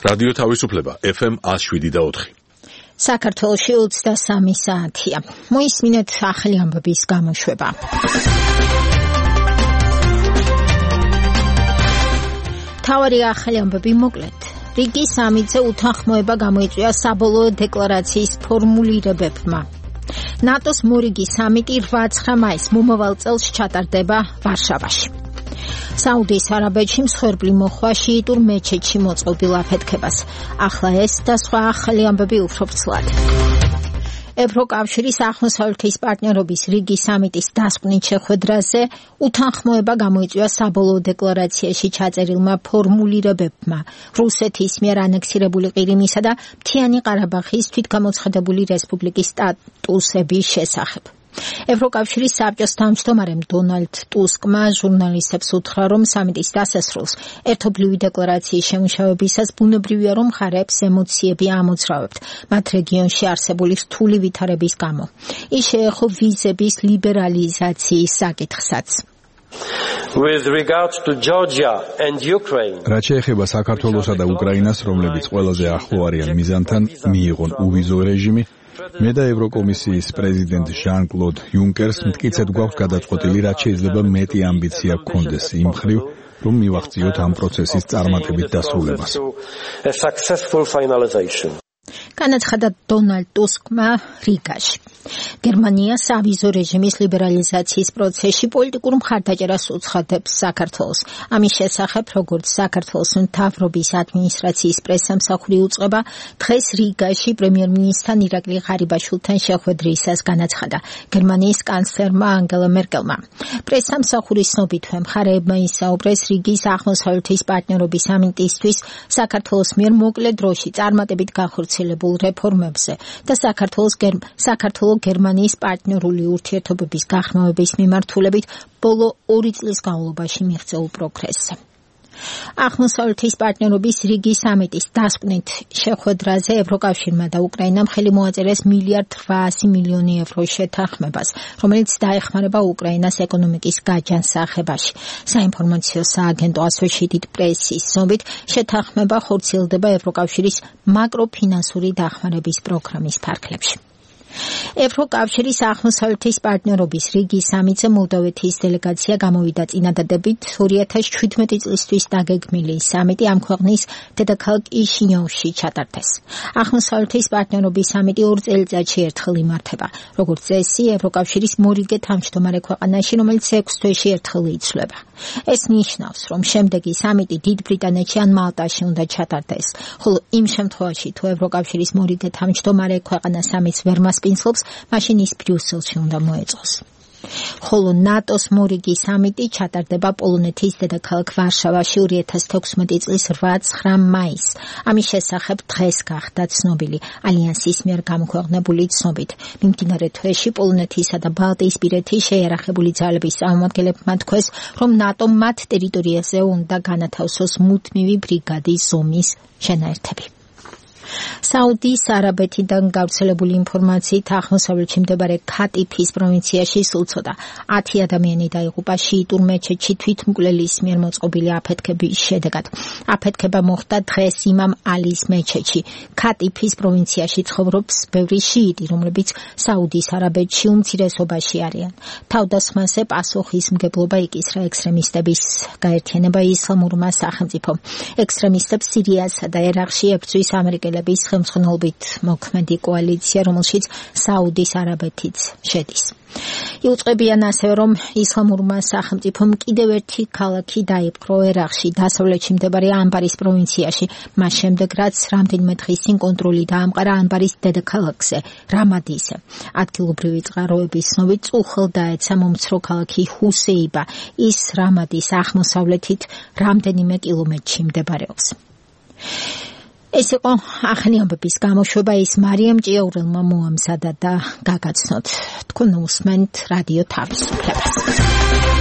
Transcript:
რადიო თავისუფლება FM 107.4. საქართველოში 23 საათია. მოისმინეთ ახალი ამბების გამოშვება. თავარი ახალი ამბები მოკლედ. რიგის სამიტზე უთანხმოება გამოიწვია საბოლოო დეკლარაციის ფორმულირებებმა. ნატოს მორიგი სამიტი 8 მაისს მომავალ წელს ჩატარდება ვარშავაში. საუდის არაბეთში მსხვერპლი მოხვა შიიტურ მეჩეთში მოწყობილ აფეთქებას. ახლა ეს და სხვა ახალი ამბები უფრო ვრცლად. ევროკავშირის აღმოსავლეთის პარტნიორობის რიგის სამიტის დასკვნით შეხვედრაზე უთანხმოება გამოიწვია საბოლოო დეკლარაციაში ჩაწერილმა ფორმულირებებმა რუსეთის მიერ ანექსირებული ყირიმისა და მთიანი ყარაბაღის თვითგამოცხადებული რესპუბლიკის სტატუსების შესახებ. ევროკავშირის საბჭოს თავმჯდომარემ დონალდ ტუსკმა ჟურნალისტებს უთხრა, რომ სამიტის დასასრულს ერთობლივი დეკლარაციის შემუშავებისას ბუნებრივია, რომ მხარეებს ემოციები ამოძრავებთ, მათ რეგიონში არსებული რთული ვითარების გამო. ის შეეხო ვიზების ლიბერალიზაციის საკითხსაც. With regard to Georgia and Ukraine, რაც შეეხება საქართველოსა და უკრაინას, რომლებიც ყველაზე ახლო არიან მიზანთან, მიიღონ უვიზო რეჟიმი. მე და ევროკომისიის პრეზიდენტ ჟან-კლოდ იუნკერს მტკიცედ გვაქვს გადაწყვეტილი, რაც შეიძლება მეტი ამბიცია გქონდეს იმ მხრივ, რომ მივახციოთ ამ პროცესის წარმატებით დასრულებას. განაცხადა დონალდ ტუსკმა რიგაში. გერმანია სავიზო რეჟიმის ლიბერალიზაციის პროცესში პოლიტიკურ მხარდაჭერას უცხადებს საქართველოს. ამის შესახებ, როგორც საქართველოს მთავრობის ადმინისტრაციის პრესსამსახური უწყება, დღეს რიგაში პრემიერ-მინისტრთან ირაკლი ღარიბაშვილთან შეხვედრისას განაცხადა გერმანიის კანცლერმა ანგელა მერკელმა. პრესსამსახურის ცნობით, მხარეებმა ისაუბრეს რიგის აღმოსავლეთის პარტნიორობის სამიტისთვის საქართველოს მიერ მოკლე დროში წარმატებით განხორციელებულ რეფორმებზე და საქართველოს გერმანიის პარტნიორული ურთიერთობების გაღრმავების მიმართულებით ბოლო 2 წლის განმავლობაში მიღწეულ პროგრესზე. აღმოსავლეთის პარტნიორობის რიგის სამიტის დასკვნით შეხვედრაზე ევროკავშირმა და უკრაინამ ხელი მოაწერეს 1,8 მილიარდი ევროს შეთანხმებას, რომელიც დაეხმარება უკრაინას ეკონომიკის გაჯანსაღებაში. საინფორმაციო სააგენტო Associated Press-ის ცნობით, შეთანხმება ხორციელდება ევროკავშირის მაკროფინანსური დახმარების პროგრამის ფარგლებში. ევროკავშირის აღმოსავლეთის პარტნიორობის რიგის სამიტზე მოლდოვეთის დელეგაცია გამოვიდა წინადადებით 2017 წლისთვის დაგეგმილი სამიტი ამ ქვეყნის დედაქალაქ კიშინიოვში ჩატარდეს. აღმოსავლეთის პარტნიორობის სამიტი 2 წელიწადში ერთხელ იმართება, როგორც წესი ევროკავშირის მორიგე თავმჯდომარე ქვეყანაში, რომელიც 6 თვეში ერთხელ იცვლება. ეს ნიშნავს, რომ შემდეგი სამიტი დიდ ბრიტანეთში ან მალტაში უნდა ჩატარდეს, ხოლო იმ შემთხვევაში, თუ ევროკავშირის მორიგე თავმჯდომარე ქვეყანა სამიტს ვერ მასპინძლობს, მაშინ ის ბრიუსელში უნდა მოეწყოს. ხოლო ნატოს მორიგი სამიტი ჩატარდება პოლონეთის დედაქალაქ ვარშავაში 2016 წლის 8-9 მაისს. ამის შესახებ დღეს გახდა ცნობილი ალიანსის მიერ გამოქვეყნებული ცნობით. მიმდინარე თვეში პოლონეთისა და ბალტიისპირეთის შეიარაღებული ძალების წარმომადგენლებმა თქვეს, რომ ნატო მათ ტერიტორიაზე უნდა განათავსოს მუდმივი ბრიგადის ზომის შენაერთები. საუდის არაბეთიდან გავრცელებული ინფორმაციით აღმოსავლეთში მდებარე ქატიფის პროვინციაში სულ ცოტა 10 ადამიანი დაიღუპა შიიტურ მეჩეთში თვითმკვლელის მიერ მოწყობილი აფეთქების შედეგად. აფეთქება მოხდა დღეს იმამ ალის მეჩეთში. ქატიფის პროვინციაში ცხოვრობს ბევრი შიიტი, რომლებიც საუდის არაბეთში უმცირესობაში არიან. თავდასხმაზე პასუხისმგებლობა იკისრა ექსტრემისტების გაერთიანება ისლამურმა სახელმწიფომ. ექსტრემისტებს სირიასა და ერაყში ებრძვის ამერიკელები ხელმძღვანელობით მოქმედი კოალიცია, რომელშიც საუდის არაბეთიც შედის. იუწყებიან ასევე, რომ ისლამურმა სახელმწიფომ კიდევ ერთი ქალაქი დაიპყრო ერაყში, დასავლეთში მდებარე ანბარის პროვინციაში, მას შემდეგ რაც რამდენიმე დღის წინ კონტროლი დაამყარა ანბარის დედაქალაქზე, რამადიზე. ადგილობრივი წყაროების ცნობით წუხელ დაეცა მომცრო ქალაქი ჰუსეიბა, ის რამადის აღმოსავლეთით რამდენიმე კილომეტრში მდებარეობს. ეს იყო ახალი ამბების გამოშვება, ის მარიამ ჭიაურელმა მოამზადა და გაგაცნოთ. თქვენ უსმენთ რადიო თავისუფლებას.